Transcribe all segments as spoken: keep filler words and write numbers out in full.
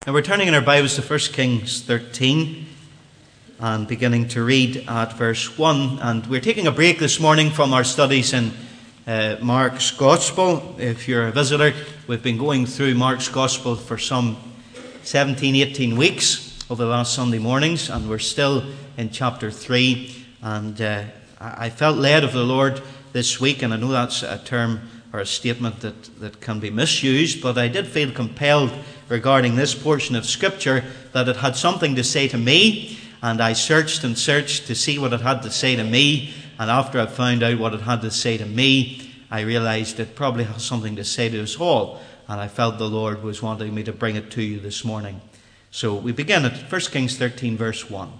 Now we're turning in our Bibles to First Kings thirteen and beginning to read at verse one. And we're taking a break this morning from our studies in uh, Mark's Gospel. If you're a visitor, we've been going through Mark's Gospel for some seventeen, eighteen weeks over the last Sunday mornings, and we're still in chapter three. And uh, I felt led of the Lord this week, and I know that's a term or a statement that, that can be misused, but I did feel compelled regarding this portion of Scripture that it had something to say to me, and I searched and searched to see what it had to say to me, and after I found out what it had to say to me, I realized it probably has something to say to us all, and I felt the Lord was wanting me to bring it to you this morning. So we begin at First Kings thirteen verse one.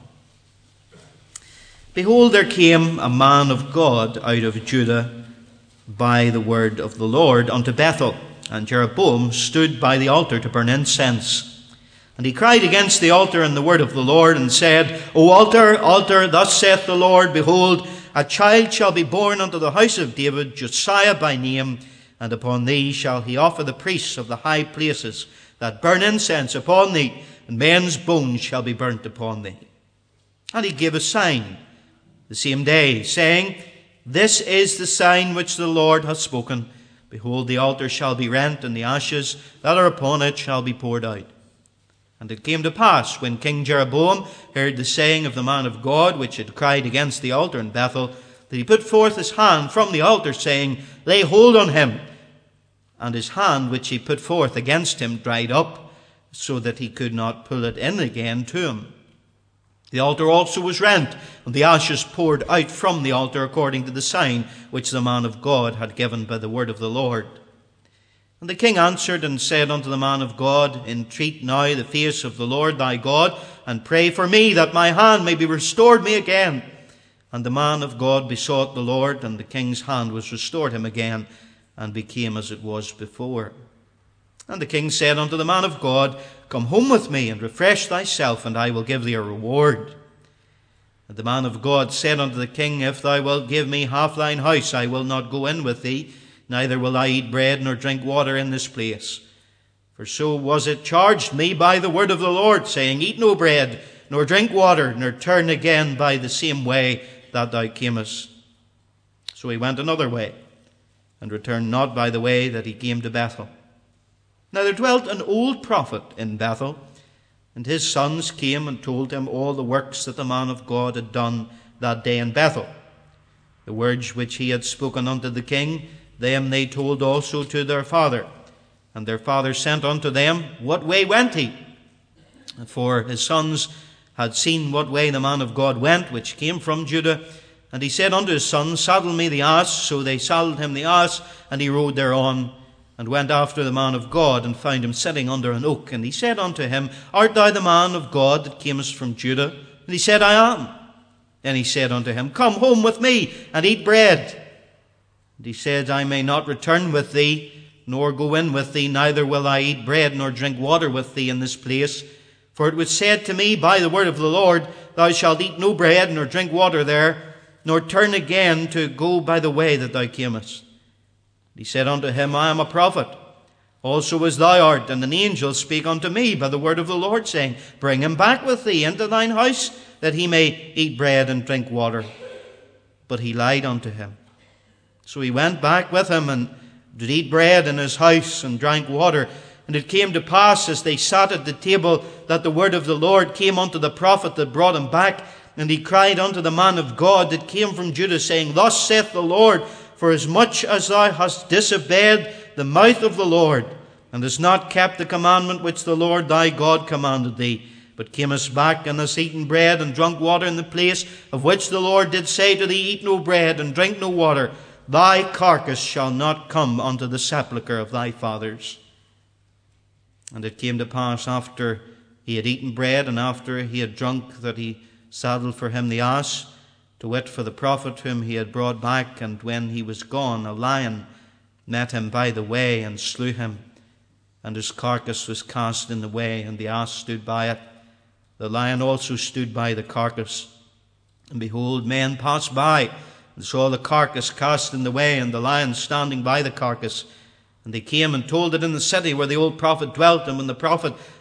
Behold, there came a man of God out of Judah by the word of the Lord unto Bethel, and Jeroboam stood by the altar to burn incense. And he cried against the altar in the word of the Lord, and said, O altar, altar, thus saith the Lord, behold, a child shall be born unto the house of David, Josiah by name, and upon thee shall he offer the priests of the high places that burn incense upon thee, and men's bones shall be burnt upon thee. And he gave a sign the same day, saying, This is the sign which the Lord hath spoken. Behold, the altar shall be rent, and the ashes that are upon it shall be poured out. And it came to pass, when King Jeroboam heard the saying of the man of God, which had cried against the altar in Bethel, that he put forth his hand from the altar, saying, Lay hold on him. And his hand which he put forth against him dried up, so that he could not pull it in again to him. The altar also was rent, and the ashes poured out from the altar according to the sign which the man of God had given by the word of the Lord. And the king answered and said unto the man of God, Entreat now the face of the Lord thy God, and pray for me, that my hand may be restored me again. And the man of God besought the Lord, and the king's hand was restored him again, and became as it was before. And the king said unto the man of God, Come home with me, and refresh thyself, and I will give thee a reward. And the man of God said unto the king, If thou wilt give me half thine house, I will not go in with thee, neither will I eat bread nor drink water in this place. For so was it charged me by the word of the Lord, saying, Eat no bread, nor drink water, nor turn again by the same way that thou camest. So he went another way, and returned not by the way that he came to Bethel. Now there dwelt an old prophet in Bethel, and his sons came and told him all the works that the man of God had done that day in Bethel. The words which he had spoken unto the king, them they told also to their father. And their father sent unto them, What way went he? For his sons had seen what way the man of God went, which came from Judah. And he said unto his sons, Saddle me the ass. So they saddled him the ass, and he rode thereon, and went after the man of God, and found him sitting under an oak. And he said unto him, Art thou the man of God that camest from Judah? And he said, I am. Then he said unto him, Come home with me, and eat bread. And he said, I may not return with thee, nor go in with thee, neither will I eat bread, nor drink water with thee in this place. For it was said to me by the word of the Lord, Thou shalt eat no bread, nor drink water there, nor turn again to go by the way that thou camest. He said unto him, I am a prophet, also as thou art. And an angel spake unto me by the word of the Lord, saying, Bring him back with thee into thine house, that he may eat bread and drink water. But he lied unto him. So he went back with him, and did eat bread in his house, and drank water. And it came to pass, as they sat at the table, that the word of the Lord came unto the prophet that brought him back. And he cried unto the man of God that came from Judah, saying, Thus saith the Lord, For as much as thou hast disobeyed the mouth of the Lord, and hast not kept the commandment which the Lord thy God commanded thee, but camest back and hast eaten bread and drunk water in the place of which the Lord did say to thee, Eat no bread and drink no water, thy carcass shall not come unto the sepulchre of thy fathers. And it came to pass, after he had eaten bread, and after he had drunk, that he saddled for him the ass, to wit, for the prophet whom he had brought back. And when he was gone, a lion met him by the way, and slew him. And his carcass was cast in the way, and the ass stood by it. The lion also stood by the carcass. And behold, men passed by, and saw the carcass cast in the way, and the lion standing by the carcass. And they came and told it in the city where the old prophet dwelt. And when the prophet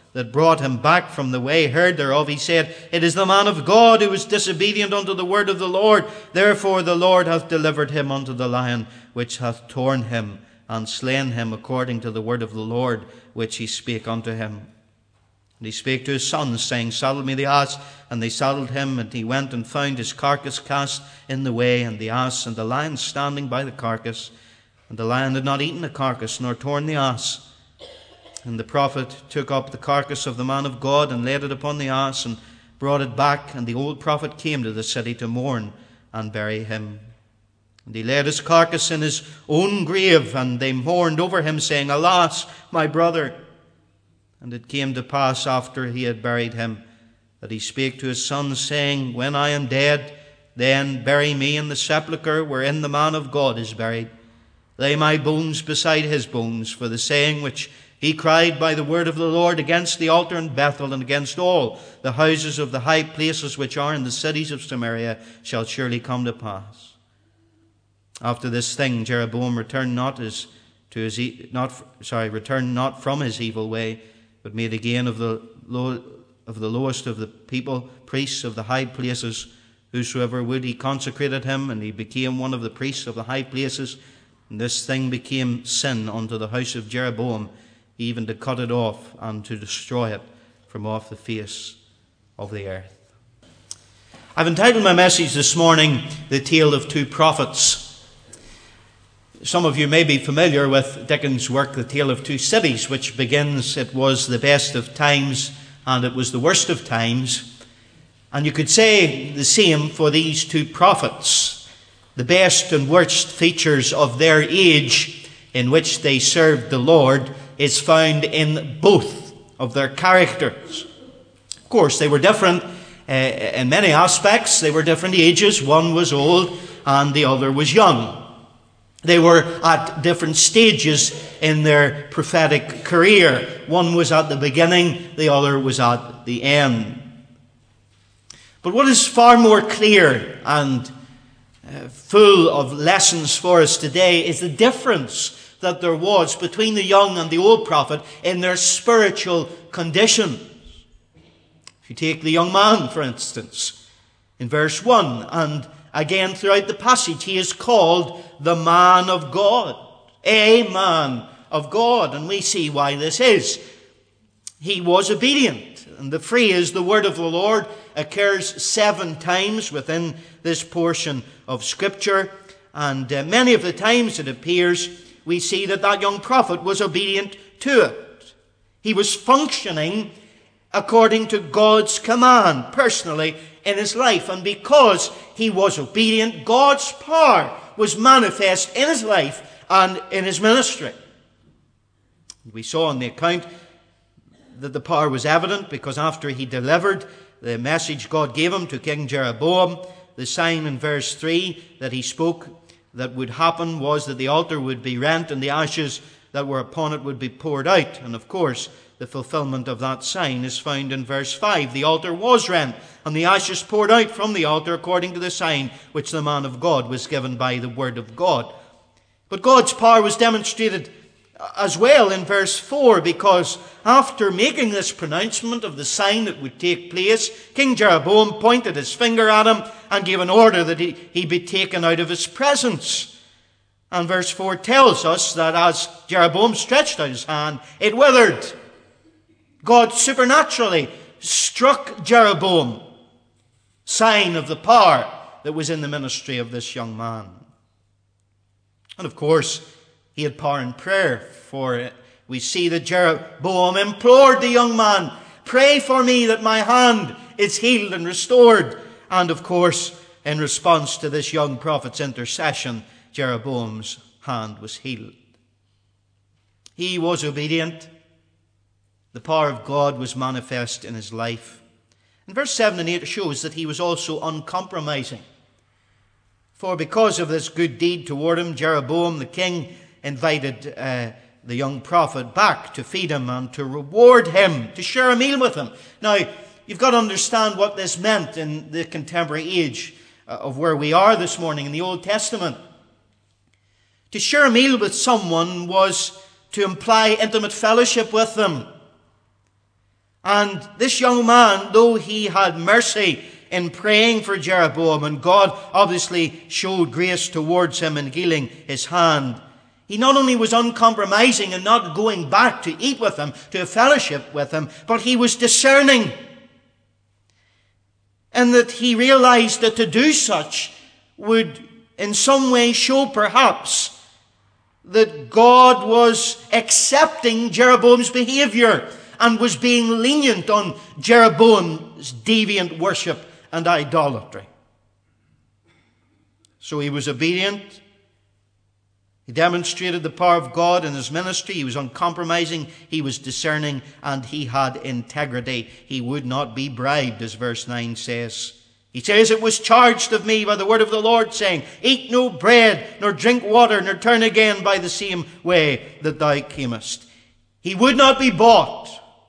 that brought him back from the way, heard thereof, he said, It is the man of God who was disobedient unto the word of the Lord. Therefore the Lord hath delivered him unto the lion, which hath torn him and slain him according to the word of the Lord, which he spake unto him. And he spake to his sons, saying, Saddle me the ass. And they saddled him, and he went and found his carcass cast in the way, and the ass and the lion standing by the carcass. And the lion had not eaten the carcass, nor torn the ass. And the prophet took up the carcass of the man of God, and laid it upon the ass, and brought it back. And the old prophet came to the city to mourn and bury him. And he laid his carcass in his own grave, and they mourned over him, saying, Alas, my brother! And it came to pass, after he had buried him, that he spake to his sons, saying, When I am dead, then bury me in the sepulchre wherein the man of God is buried. Lay my bones beside his bones, for the saying which he cried by the word of the Lord against the altar in Bethel, and against all the houses of the high places which are in the cities of Samaria, shall surely come to pass. After this thing, Jeroboam returned not his to his not sorry returned not from his evil way, but made again of the low, of the lowest of the people priests of the high places. Whosoever would, he consecrated him, and he became one of the priests of the high places. And this thing became sin unto the house of Jeroboam, even to cut it off and to destroy it from off the face of the earth. I've entitled my message this morning, The Tale of Two Prophets. Some of you may be familiar with Dickens' work, The Tale of Two Cities, which begins, It was the best of times and it was the worst of times. And you could say the same for these two prophets. The best and worst features of their age in which they served the Lord is found in both of their characters. Of course, they were different uh, in many aspects. They were different ages. One was old and the other was young. They were at different stages in their prophetic career. One was at the beginning, the other was at the end. But what is far more clear and uh, full of lessons for us today is the difference that there was between the young and the old prophet in their spiritual condition. If you take the young man, for instance, in verse one, and again throughout the passage, he is called the man of God. A man of God. And we see why this is. He was obedient. And the phrase, the word of the Lord, occurs seven times within this portion of Scripture. And uh, many of the times it appears, we see that that young prophet was obedient to it. He was functioning according to God's command personally in his life. And because he was obedient, God's power was manifest in his life and in his ministry. We saw in the account that the power was evident because after he delivered the message God gave him to King Jeroboam, the sign in verse three that he spoke that would happen was that the altar would be rent and the ashes that were upon it would be poured out. And of course, the fulfillment of that sign is found in verse five. The altar was rent, and the ashes poured out from the altar according to the sign which the man of God was given by the word of God. But God's power was demonstrated as well in verse four, because after making this pronouncement of the sign that would take place, King Jeroboam pointed his finger at him and gave an order that he, he be taken out of his presence. And verse four tells us that as Jeroboam stretched out his hand, it withered. God supernaturally struck Jeroboam, sign of the power that was in the ministry of this young man. And of course, he had power in prayer, for we see that Jeroboam implored the young man, Pray for me that my hand is healed and restored. And of course, in response to this young prophet's intercession, Jeroboam's hand was healed. He was obedient. The power of God was manifest in his life. And verse seven and eight shows that he was also uncompromising. For because of this good deed toward him, Jeroboam the king invited uh, the young prophet back to feed him and to reward him, to share a meal with him. Now, you've got to understand what this meant in the contemporary age of where we are this morning in the Old Testament. To share a meal with someone was to imply intimate fellowship with them. And this young man, though he had mercy in praying for Jeroboam, and God obviously showed grace towards him in healing his hand, he not only was uncompromising and not going back to eat with him, to fellowship with him, but he was discerning. And that he realized that to do such would in some way show perhaps that God was accepting Jeroboam's behavior and was being lenient on Jeroboam's deviant worship and idolatry. So he was obedient. He demonstrated the power of God in his ministry. He was uncompromising, he was discerning, and he had integrity. He would not be bribed, as verse nine says. He says, "It was charged of me by the word of the Lord, saying, Eat no bread, nor drink water, nor turn again by the same way that thou camest." He would not be bought.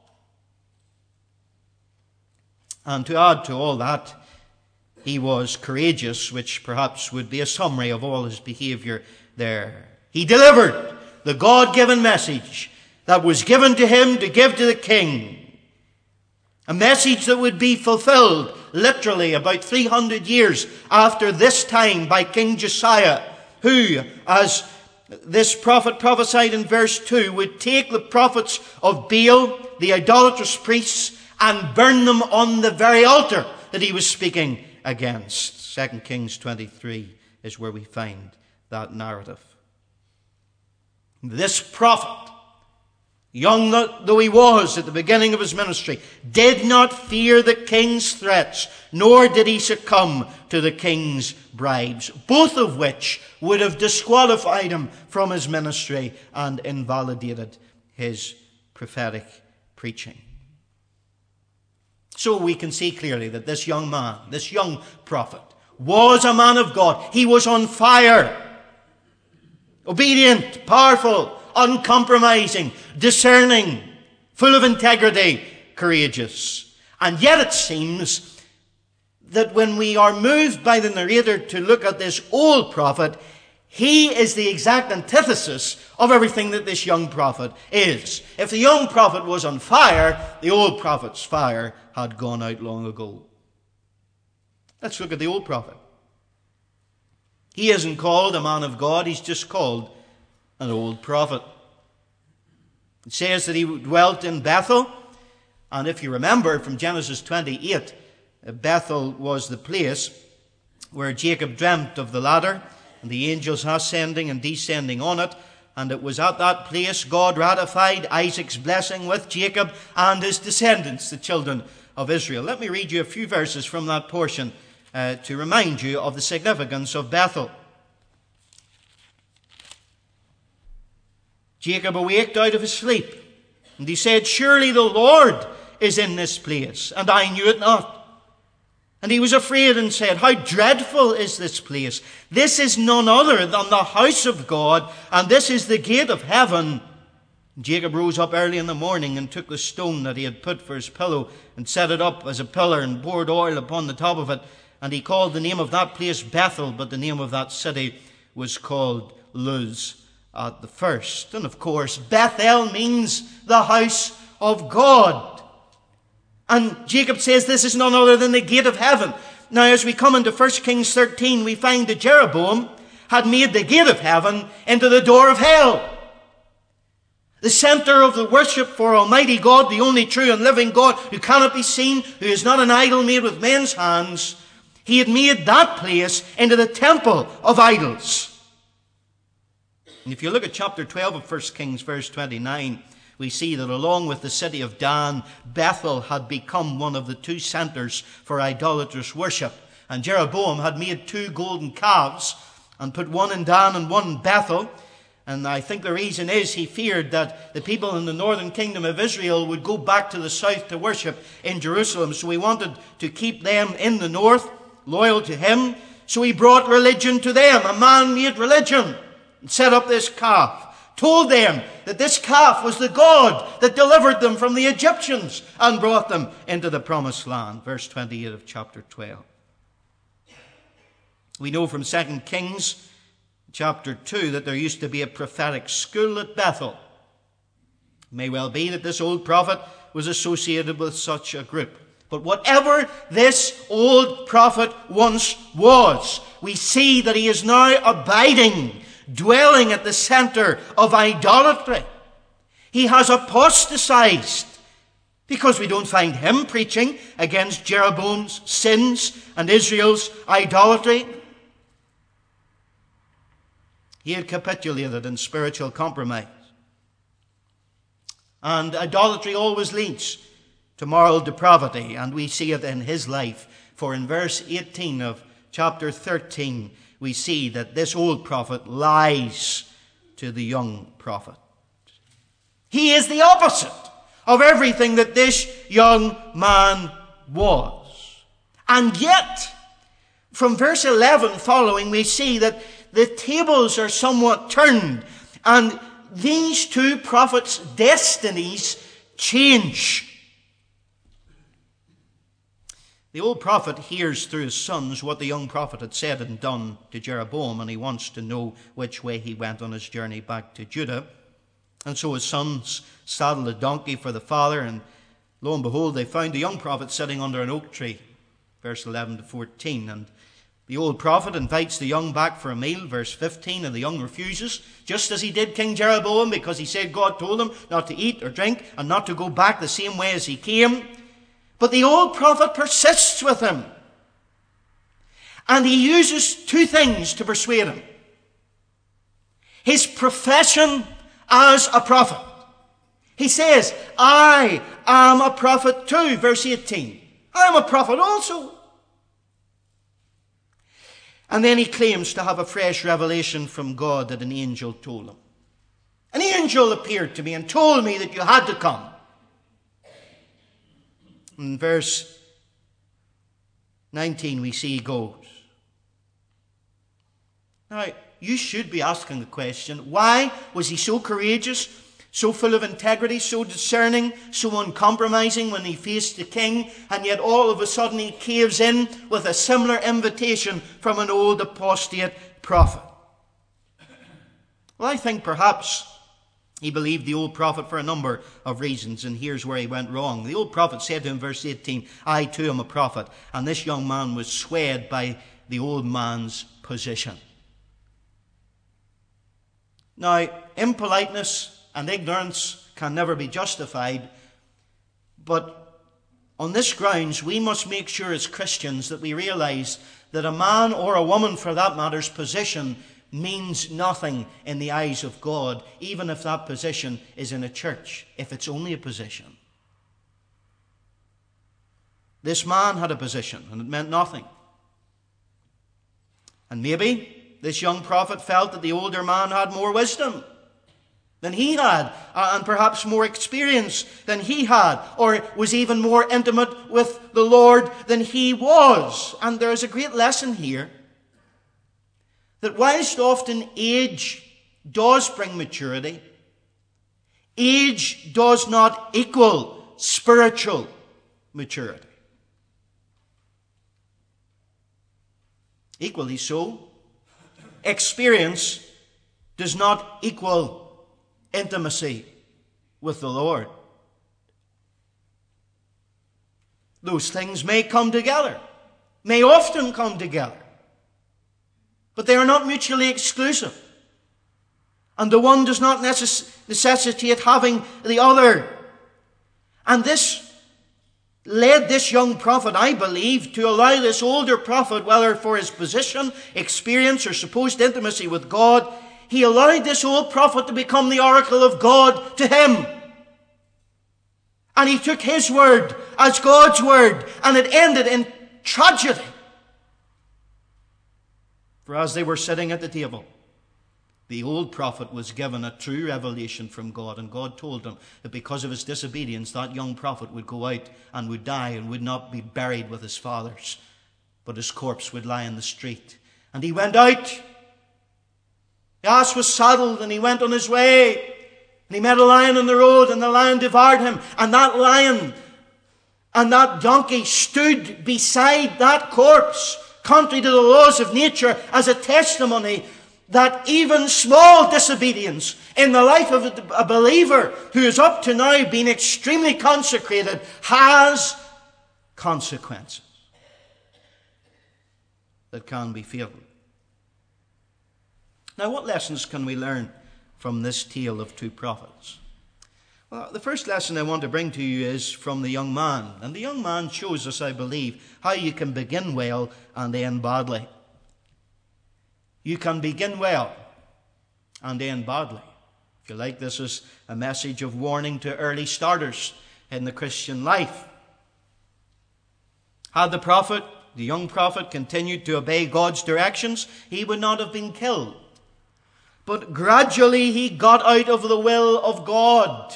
And to add to all that, he was courageous, which perhaps would be a summary of all his behavior there. He delivered the God-given message that was given to him to give to the king. A message that would be fulfilled literally about three hundred years after this time by King Josiah, who, as this prophet prophesied in verse two, would take the prophets of Baal, the idolatrous priests, and burn them on the very altar that he was speaking against. Second Kings twenty-three is where we find that narrative. This prophet, young though he was at the beginning of his ministry, did not fear the king's threats, nor did he succumb to the king's bribes, both of which would have disqualified him from his ministry and invalidated his prophetic preaching. So we can see clearly that this young man, this young prophet, was a man of God. He was on fire. Obedient, powerful, uncompromising, discerning, full of integrity, courageous. And yet it seems that when we are moved by the narrator to look at this old prophet, he is the exact antithesis of everything that this young prophet is. If the young prophet was on fire, the old prophet's fire had gone out long ago. Let's look at the old prophet. He isn't called a man of God, he's just called an old prophet. It says that he dwelt in Bethel, and if you remember from Genesis twenty-eight, Bethel was the place where Jacob dreamt of the ladder, and the angels ascending and descending on it, and it was at that place God ratified Isaac's blessing with Jacob and his descendants, the children of Israel. Let me read you a few verses from that portion Uh, to remind you of the significance of Bethel. Jacob awaked out of his sleep, and he said, "Surely the Lord is in this place, and I knew it not." And he was afraid and said, "How dreadful is this place! This is none other than the house of God, and this is the gate of heaven." And Jacob rose up early in the morning and took the stone that he had put for his pillow and set it up as a pillar and poured oil upon the top of it. And he called the name of that place Bethel, but the name of that city was called Luz at the first. And of course, Bethel means the house of God. And Jacob says this is none other than the gate of heaven. Now, as we come into First Kings thirteen, we find that Jeroboam had made the gate of heaven into the door of hell. The center of the worship for Almighty God, the only true and living God, who cannot be seen, who is not an idol made with men's hands. He had made that place into the temple of idols. And if you look at chapter twelve of First Kings, verse twenty-nine, we see that along with the city of Dan, Bethel had become one of the two centers for idolatrous worship. And Jeroboam had made two golden calves and put one in Dan and one in Bethel. And I think the reason is he feared that the people in the northern kingdom of Israel would go back to the south to worship in Jerusalem. So he wanted to keep them in the north, loyal to him. So he brought religion to them, a man-made religion, and set up this calf. Told them that this calf was the God that delivered them from the Egyptians and brought them into the promised land. Verse twenty-eight of chapter twelve. We know from Second Kings chapter two that there used to be a prophetic school at Bethel. It may well be that this old prophet was associated with such a group. But whatever this old prophet once was, we see that he is now abiding, dwelling at the center of idolatry. He has apostatized, because we don't find him preaching against Jeroboam's sins and Israel's idolatry. He had capitulated in spiritual compromise. And idolatry always leads to moral depravity, and we see it in his life. For in verse eighteen of chapter thirteen, we see that this old prophet lies to the young prophet. He is the opposite of everything that this young man was. And yet, from verse eleven following, we see that the tables are somewhat turned, and these two prophets' destinies change. The old prophet hears through his sons what the young prophet had said and done to Jeroboam, and he wants to know which way he went on his journey back to Judah. And so his sons saddled a donkey for the father, and lo and behold, they found the young prophet sitting under an oak tree. Verse eleven to fourteen. And the old prophet invites the young back for a meal. Verse fifteen. And the young refuses, just as he did King Jeroboam, because he said God told him not to eat or drink and not to go back the same way as he came. But the old prophet persists with him. And he uses two things to persuade him: his profession as a prophet. He says, I am a prophet too. Verse eighteen. I am a prophet also. And then he claims to have a fresh revelation from God that an angel told him. An angel appeared to me and told me that you had to come. In verse nineteen, we see he goes. Now, you should be asking the question, why was he so courageous, so full of integrity, so discerning, so uncompromising when he faced the king, and yet all of a sudden he caves in with a similar invitation from an old apostate prophet? Well, I think perhaps he believed the old prophet for a number of reasons, and here's where he went wrong. The old prophet said to him, verse eighteen, I too am a prophet, and this young man was swayed by the old man's position. Now, impoliteness and ignorance can never be justified, but on this grounds we must make sure as Christians that we realize that a man, or a woman for that matter's position, means nothing in the eyes of God, even if that position is in a church, if it's only a position. This man had a position, and it meant nothing. And maybe this young prophet felt that the older man had more wisdom than he had, and perhaps more experience than he had, or was even more intimate with the Lord than he was. And there is a great lesson here, that whilst often age does bring maturity, age does not equal spiritual maturity. Equally so, experience does not equal intimacy with the Lord. Those things may come together, may often come together, but they are not mutually exclusive. And the one does not necess- necessitate having the other. And this led this young prophet, I believe, to allow this older prophet, whether for his position, experience, or supposed intimacy with God, he allowed this old prophet to become the oracle of God to him. And he took his word as God's word, and it ended in tragedy. For as they were sitting at the table, the old prophet was given a true revelation from God, and God told him that because of his disobedience, that young prophet would go out and would die and would not be buried with his fathers, but his corpse would lie in the street. And he went out. The ass was saddled, and he went on his way. And he met a lion on the road, and the lion devoured him. And that lion and that donkey stood beside that corpse, contrary to the laws of nature, as a testimony that even small disobedience in the life of a believer who is up to now been extremely consecrated has consequences that can be fatal. Now, what lessons can we learn from this tale of two prophets? Well, the first lesson I want to bring to you is from the young man. And the young man shows us, I believe, how you can begin well and end badly. You can begin well and end badly. If you like, this is a message of warning to early starters in the Christian life. Had the prophet, the young prophet, continued to obey God's directions, he would not have been killed. But gradually he got out of the will of God.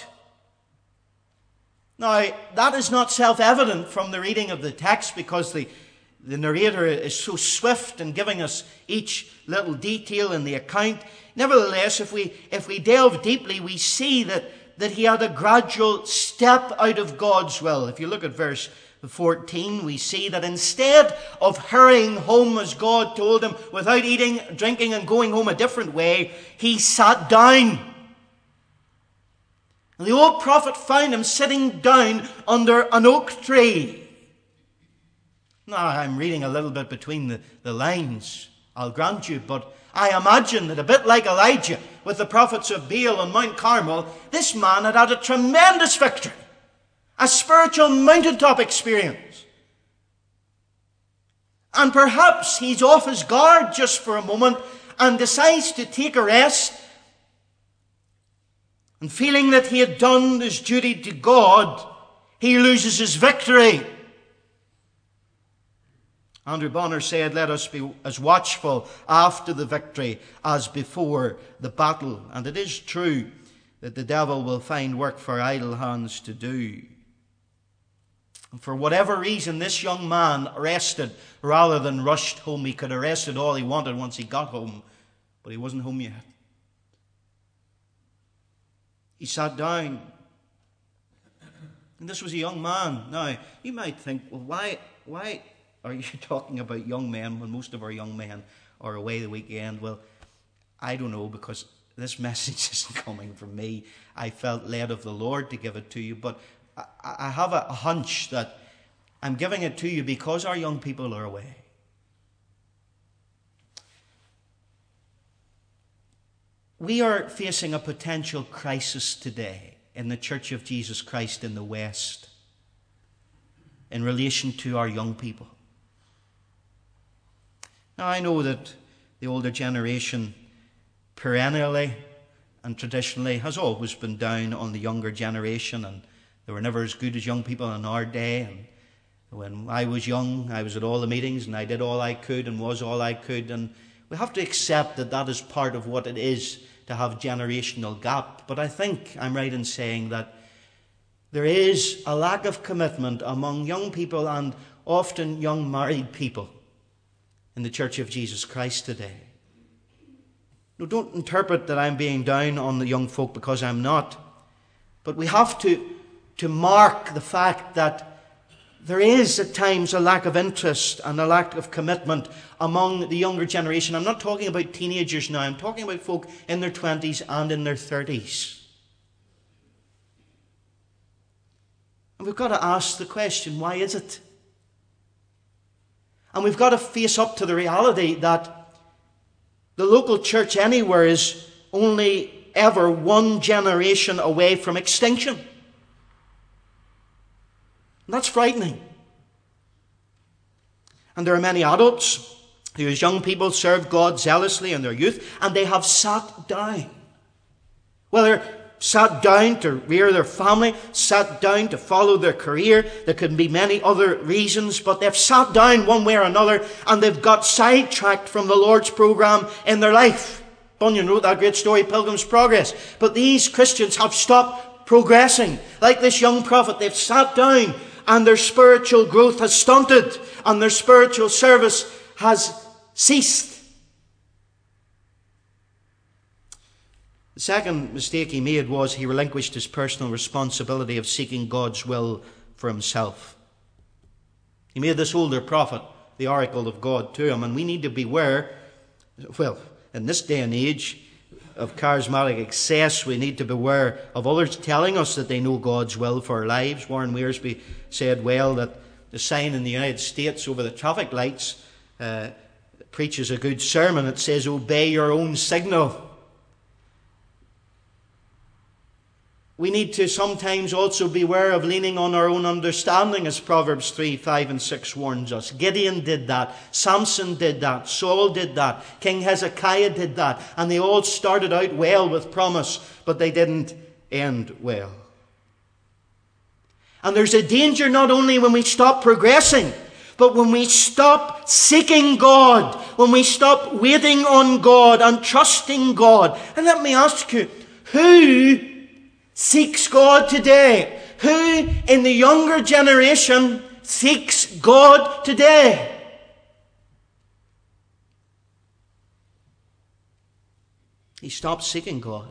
Now, that is not self-evident from the reading of the text, because the, the narrator is so swift in giving us each little detail in the account. Nevertheless, if we, if we delve deeply, we see that, that he had a gradual step out of God's will. If you look at verse fourteen, we see that instead of hurrying home as God told him, without eating, drinking, and going home a different way, he sat down. And the old prophet found him sitting down under an oak tree. Now, I'm reading a little bit between the, the lines, I'll grant you, but I imagine that a bit like Elijah with the prophets of Baal on Mount Carmel, this man had had a tremendous victory, a spiritual mountaintop experience. And perhaps he's off his guard just for a moment and decides to take a rest. And feeling that he had done his duty to God, he loses his victory. Andrew Bonner said, "Let us be as watchful after the victory as before the battle." And it is true that the devil will find work for idle hands to do. And for whatever reason, this young man rested rather than rushed home. He could have rested all he wanted once he got home, but he wasn't home yet. He sat down. And this was a young man. Now, you might think, well, why, why are you talking about young men when most of our young men are away the weekend? Well, I don't know, because this message isn't coming from me. I felt led of the Lord to give it to you, but I, I have a hunch that I'm giving it to you because our young people are away. We are facing a potential crisis today in the Church of Jesus Christ in the West in relation to our young people. Now, I know that the older generation perennially and traditionally has always been down on the younger generation, and they were never as good as young people in our day. And when I was young, I was at all the meetings and I did all I could and was all I could. And we have to accept that that is part of what it is to have generational gap. But I think I'm right in saying that there is a lack of commitment among young people, and often young married people, in the Church of Jesus Christ today. Now, don't interpret that I'm being down on the young folk, because I'm not. But we have to, to mark the fact that there is at times a lack of interest and a lack of commitment among the younger generation. I'm not talking about teenagers now. I'm talking about folk in their twenties and in their thirties. And we've got to ask the question, why is it? And we've got to face up to the reality that the local church anywhere is only ever one generation away from extinction. And that's frightening. And there are many adults who, as young people, served God zealously in their youth, and they have sat down. Whether sat down to rear their family, sat down to follow their career, there could be many other reasons, but they've sat down one way or another, and they've got sidetracked from the Lord's program in their life. Bunyan wrote that great story, Pilgrim's Progress. But these Christians have stopped progressing. Like this young prophet, they've sat down, and their spiritual growth has stunted, and their spiritual service has ceased. The second mistake he made was he relinquished his personal responsibility of seeking God's will for himself. He made this older prophet the oracle of God to him, and we need to beware. Well, in this day and age of charismatic excess, we need to beware of others telling us that they know God's will for our lives. Warren Wiersbe said well that the sign in the United States over the traffic lights uh, preaches a good sermon. It says, "Obey your own signal." We need to sometimes also beware of leaning on our own understanding, as Proverbs three, five and six warns us. Gideon did that. Samson did that. Saul did that. King Hezekiah did that. And they all started out well with promise, but they didn't end well. And there's a danger not only when we stop progressing, but when we stop seeking God, when we stop waiting on God and trusting God. And let me ask you, who seeks God today? Who in the younger generation seeks God today? He stopped seeking God.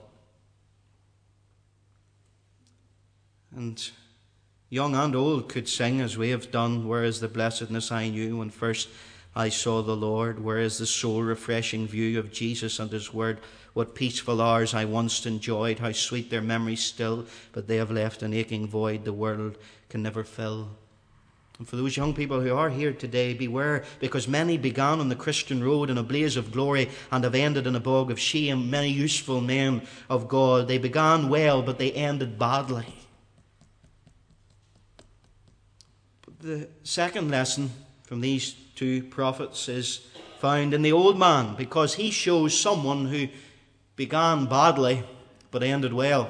And young and old could sing, as we have done, "Where is the blessedness I knew when first I saw the Lord? Where is the soul-refreshing view of Jesus and His Word? What peaceful hours I once enjoyed, how sweet their memories still, but they have left an aching void the world can never fill." And for those young people who are here today, beware, because many began on the Christian road in a blaze of glory and have ended in a bog of shame. Many useful men of God, they began well, but they ended badly. But the second lesson from these two prophets is found in the old man, because he shows someone who began badly but ended well.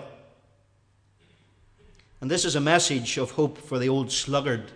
And this is a message of hope for the old sluggard.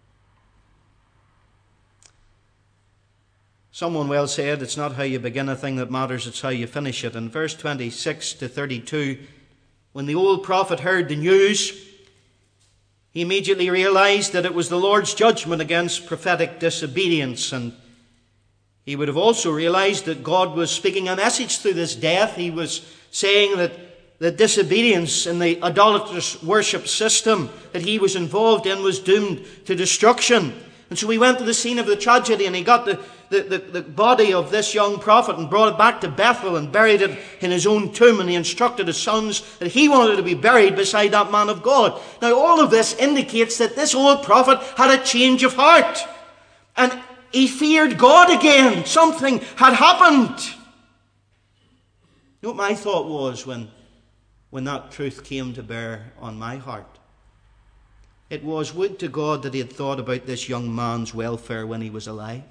Someone well said, "It's not how you begin a thing that matters, it's how you finish it." In verse twenty-six to thirty-two, when the old prophet heard the news, he immediately realized that it was the Lord's judgment against prophetic disobedience. And he would have also realized that God was speaking a message through this death. He was saying that the disobedience in the idolatrous worship system that he was involved in was doomed to destruction. And so he went to the scene of the tragedy, and he got the, the, the, the body of this young prophet and brought it back to Bethel and buried it in his own tomb. And he instructed his sons that he wanted to be buried beside that man of God. Now all of this indicates that this old prophet had a change of heart. And he feared God again. Something had happened. You know what my thought was when, when that truth came to bear on my heart? It was, would to God that he had thought about this young man's welfare when he was alive.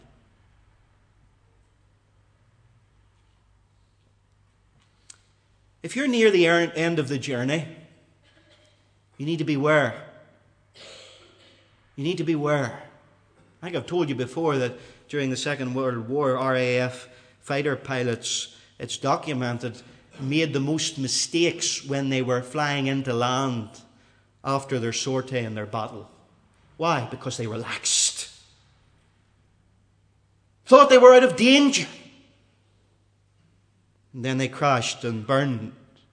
If you're near the end of the journey, you need to beware. You need to beware. I think I've told you before that during the Second World War, R A F fighter pilots, it's documented, made the most mistakes when they were flying into land after their sortie and their battle. Why? Because they relaxed. Thought they were out of danger. And then they crashed and burned.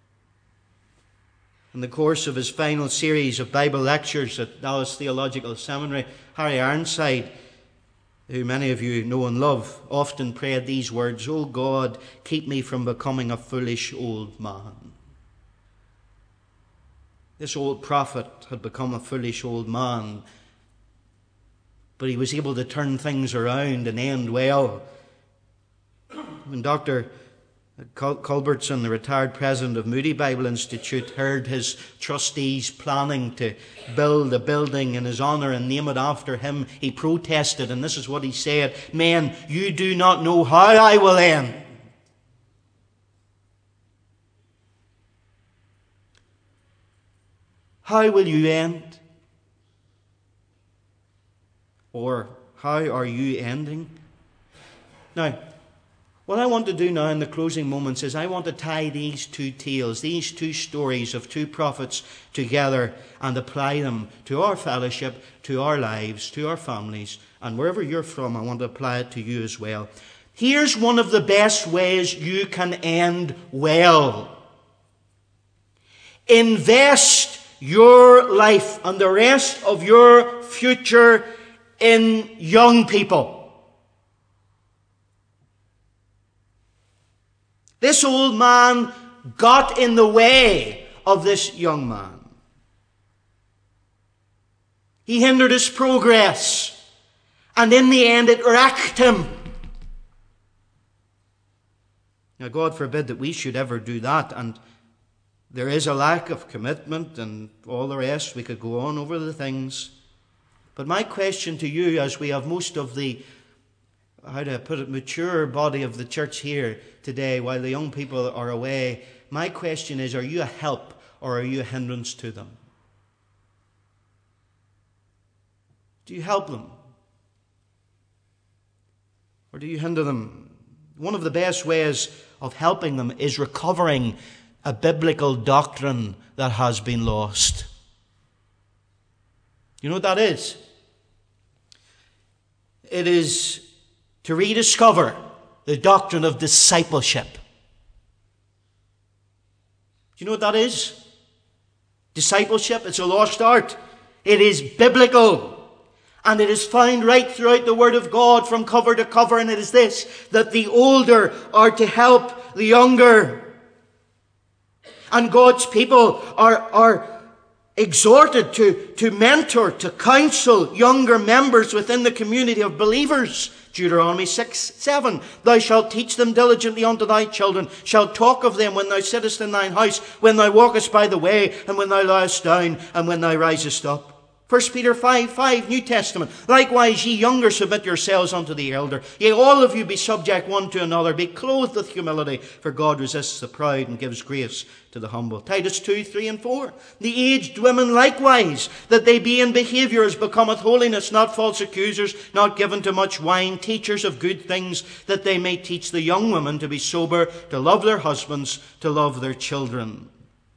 In the course of his final series of Bible lectures at Dallas Theological Seminary, Harry Ironside, who many of you know and love, often prayed these words, "O God, keep me from becoming a foolish old man." This old prophet had become a foolish old man, but he was able to turn things around and end well. When Doctor Culbertson, the retired president of Moody Bible Institute, heard his trustees planning to build a building in his honour and name it after him, he protested, and this is what he said: "Men, you do not know how I will end." How will you end? Or how are you ending? Now, what I want to do now in the closing moments is I want to tie these two tales, these two stories of two prophets together and apply them to our fellowship, to our lives, to our families, and wherever you're from, I want to apply it to you as well. Here's one of the best ways you can end well. Invest your life and the rest of your future in young people. This old man got in the way of this young man. He hindered his progress, and in the end it wrecked him. Now, God forbid that we should ever do that, and there is a lack of commitment and all the rest. We could go on over the things. But my question to you, as we have most of the, how do I put it, mature body of the church here today while the young people are away, my question is, are you a help or are you a hindrance to them? Do you help them? Or do you hinder them? One of the best ways of helping them is recovering a biblical doctrine that has been lost. You know what that is? It is to rediscover the doctrine of discipleship. Do you know what that is? Discipleship, it's a lost art. It is biblical. And it is found right throughout the Word of God from cover to cover. And it is this, that the older are to help the younger. And God's people are, are exhorted to, to mentor, to counsel younger members within the community of believers. Deuteronomy six seven. Thou shalt teach them diligently unto thy children, shalt talk of them when thou sittest in thine house, when thou walkest by the way, and when thou liest down, and when thou risest up. First Peter five five, New Testament. Likewise, ye younger, submit yourselves unto the elder. Yea, all of you be subject one to another. Be clothed with humility, for God resists the proud and gives grace to the humble. Titus two three and four. The aged women likewise, that they be in behaviour as becometh holiness, not false accusers, not given to much wine, teachers of good things, that they may teach the young women to be sober, to love their husbands, to love their children.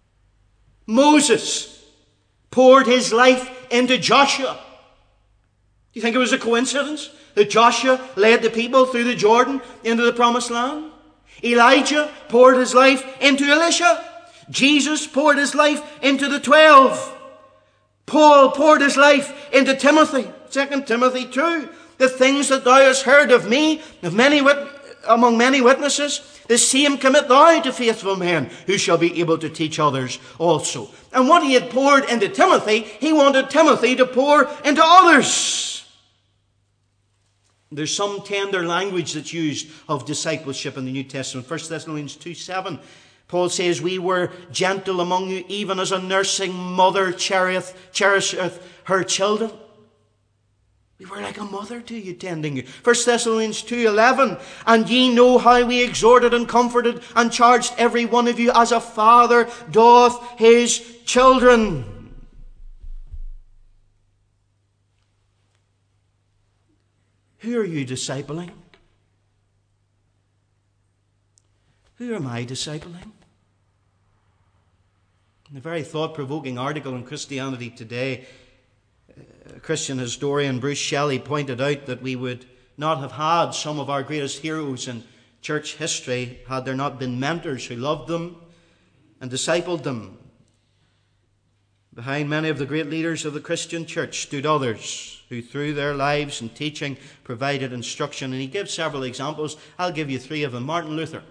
Moses poured his life into Joshua. Do you think it was a coincidence that Joshua led the people through the Jordan into the promised land? Elijah poured his life into Elisha. Jesus poured his life into the twelve. Paul poured his life into Timothy. Second Timothy two. The things that thou hast heard of me, of many wit- among many witnesses, the same commit thou to faithful men, who shall be able to teach others also. And what he had poured into Timothy, he wanted Timothy to pour into others. There's some tender language that's used of discipleship in the New Testament. First Thessalonians two seven. Paul says, we were gentle among you, even as a nursing mother cherisheth, cherisheth her children. We were like a mother to you, tending you. First Thessalonians two eleven. And ye know how we exhorted and comforted and charged every one of you as a father doth his children. Who are you discipling? Who am I discipling? In a very thought-provoking article in Christianity Today, Christian historian Bruce Shelley pointed out that we would not have had some of our greatest heroes in church history had there not been mentors who loved them and discipled them. Behind many of the great leaders of the Christian church stood others who, through their lives and teaching, provided instruction. And he gives several examples. I'll give you three of them. Martin Luther.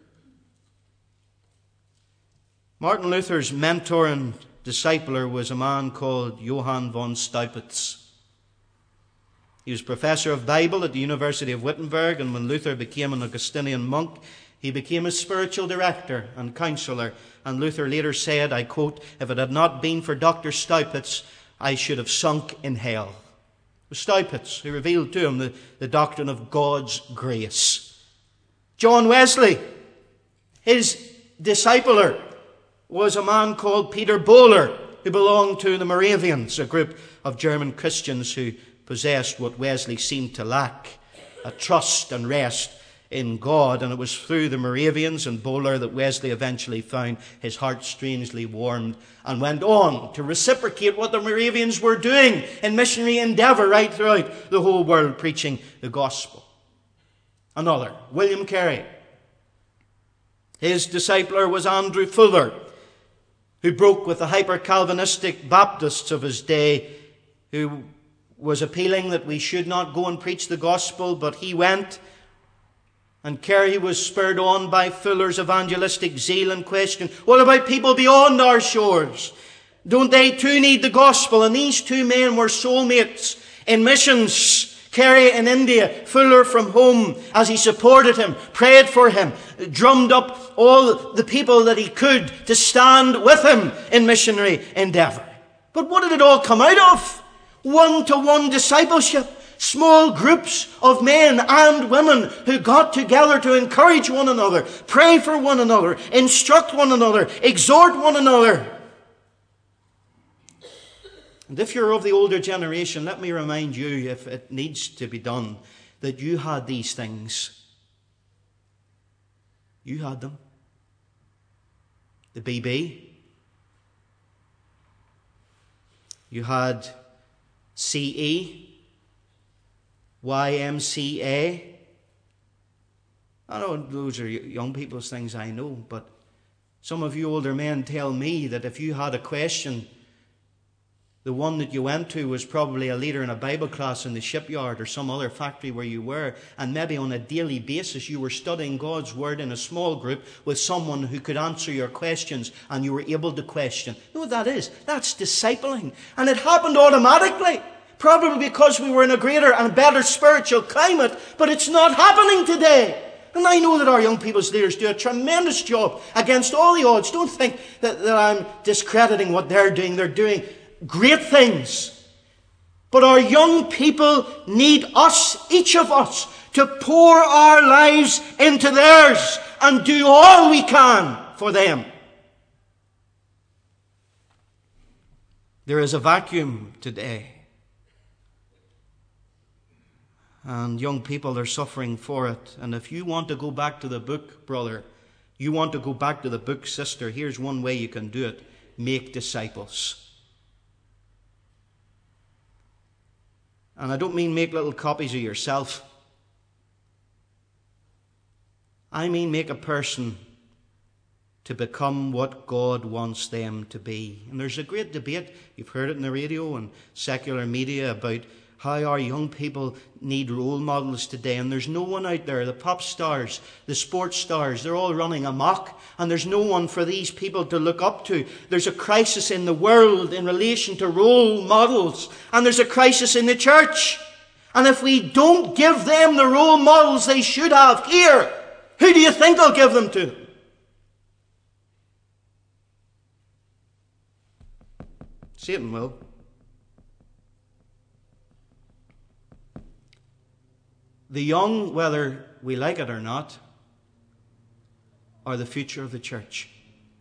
Martin Luther's mentor and discipler was a man called Johann von Staupitz. He was professor of Bible at the University of Wittenberg, and when Luther became an Augustinian monk, he became his spiritual director and counselor. And Luther later said, I quote, if it had not been for Doctor Staupitz, I should have sunk in hell. It was Staupitz who revealed to him the, the doctrine of God's grace. John Wesley, his discipler, was a man called Peter Böhler, who belonged to the Moravians, a group of German Christians who possessed what Wesley seemed to lack, a trust and rest in God. And it was through the Moravians and Böhler that Wesley eventually found his heart strangely warmed and went on to reciprocate what the Moravians were doing in missionary endeavour right throughout the whole world, preaching the gospel. Another, William Carey. His discipler was Andrew Fuller, who broke with the hyper-Calvinistic Baptists of his day, who was appealing that we should not go and preach the gospel, but he went And Kerry was spurred on by Fuller's evangelistic zeal and question, what about people beyond our shores? Don't they too need the gospel? And these two men were soulmates in missions. Kerry in India, Fuller from home, as he supported him, prayed for him, drummed up all the people that he could to stand with him in missionary endeavour. But what did it all come out of? One-to-one discipleship. Small groups of men and women who got together to encourage one another, pray for one another, instruct one another, exhort one another. And if you're of the older generation, let me remind you, if it needs to be done, that you had these things. You had them. The B B. You had C E. Y M C A. I know those are young people's things, I know, but some of you older men tell me that if you had a question, the one that you went to was probably a leader in a Bible class in the shipyard or some other factory where you were, and maybe on a daily basis you were studying God's Word in a small group with someone who could answer your questions and you were able to question. You know what that is? That's discipling. And it happened automatically. Probably because we were in a greater and better spiritual climate, but it's not happening today. And I know that our young people's leaders do a tremendous job against all the odds. Don't think that, that I'm discrediting what they're doing. They're doing great things. But our young people need us, each of us, to pour our lives into theirs and do all we can for them. There is a vacuum today. And young people are suffering for it. And if you want to go back to the book, brother, you want to go back to the book, sister, here's one way you can do it. Make disciples. And I don't mean make little copies of yourself. I mean make a person to become what God wants them to be. And there's a great debate, you've heard it in the radio and secular media, about how our young people need role models today. And there's no one out there. The pop stars, the sports stars, they're all running amok. And there's no one for these people to look up to. There's a crisis in the world in relation to role models. And there's a crisis in the church. And if we don't give them the role models they should have here, who do you think will give them to? Satan will. The young, whether we like it or not, are the future of the church.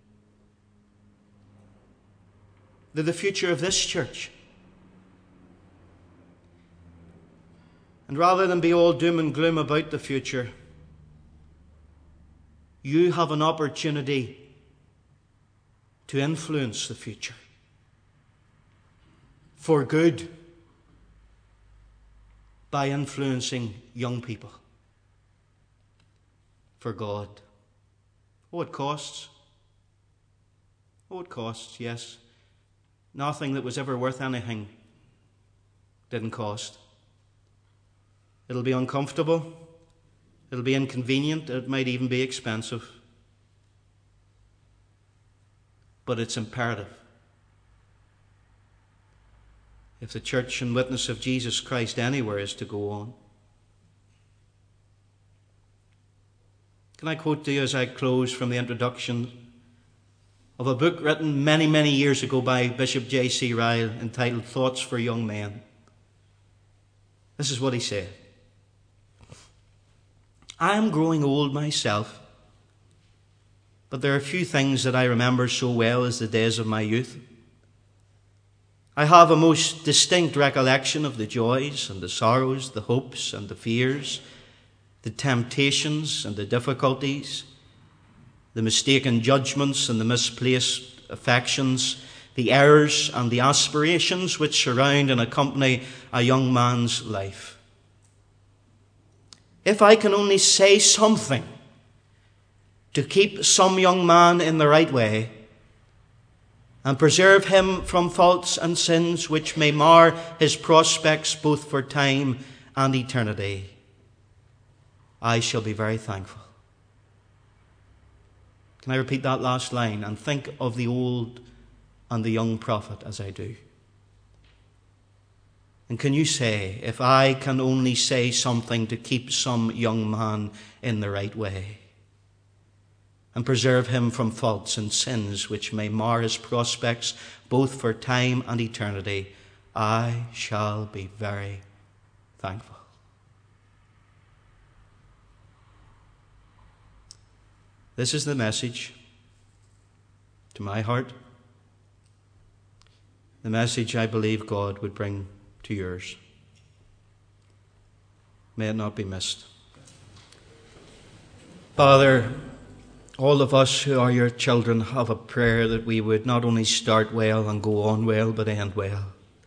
They're the future of this church. And rather than be all doom and gloom about the future, you have an opportunity to influence the future for good, by influencing young people for God. Oh, it costs. Oh, it costs, yes. Nothing that was ever worth anything didn't cost. It'll be uncomfortable. It'll be inconvenient. It might even be expensive. But it's imperative. If the church and witness of Jesus Christ anywhere is to go on. Can I quote to you as I close from the introduction of a book written many, many years ago by Bishop J C Ryle entitled Thoughts for Young Men. This is what he said. I am growing old myself, but there are few things that I remember so well as the days of my youth. I have a most distinct recollection of the joys and the sorrows, the hopes and the fears, the temptations and the difficulties, the mistaken judgments and the misplaced affections, the errors and the aspirations which surround and accompany a young man's life. If I can only say something to keep some young man in the right way, and preserve him from faults and sins which may mar his prospects both for time and eternity, I shall be very thankful. Can I repeat that last line? And think of the old and the young prophet as I do. And can you say, if I can only say something to keep some young man in the right way and preserve him from faults and sins which may mar his prospects both for time and eternity, I shall be very thankful. This is the message to my heart, the message I believe God would bring to yours. May it not be missed. Father, all of us who are your children have a prayer that we would not only start well and go on well, but end well.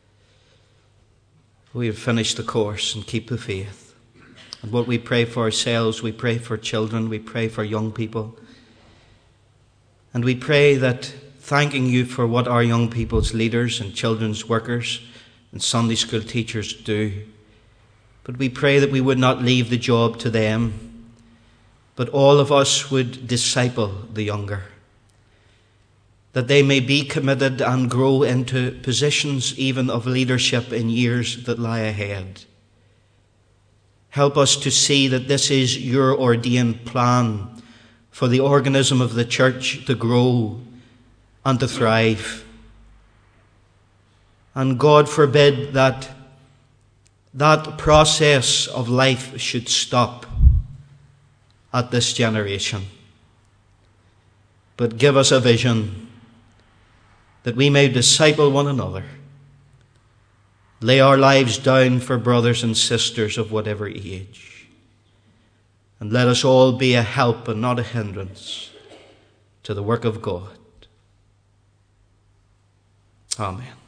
We would finish the course and keep the faith. And what we pray for ourselves, we pray for children, we pray for young people. And we pray that, thanking you for what our young people's leaders and children's workers and Sunday school teachers do, but we pray that we would not leave the job to them, but all of us would disciple the younger, that they may be committed and grow into positions even of leadership in years that lie ahead. Help us to see that this is your ordained plan for the organism of the church to grow and to thrive. And God forbid that that process of life should stop at this generation. But give us a vision that we may disciple one another, lay our lives down for brothers and sisters of whatever age, and let us all be a help and not a hindrance to the work of God. Amen.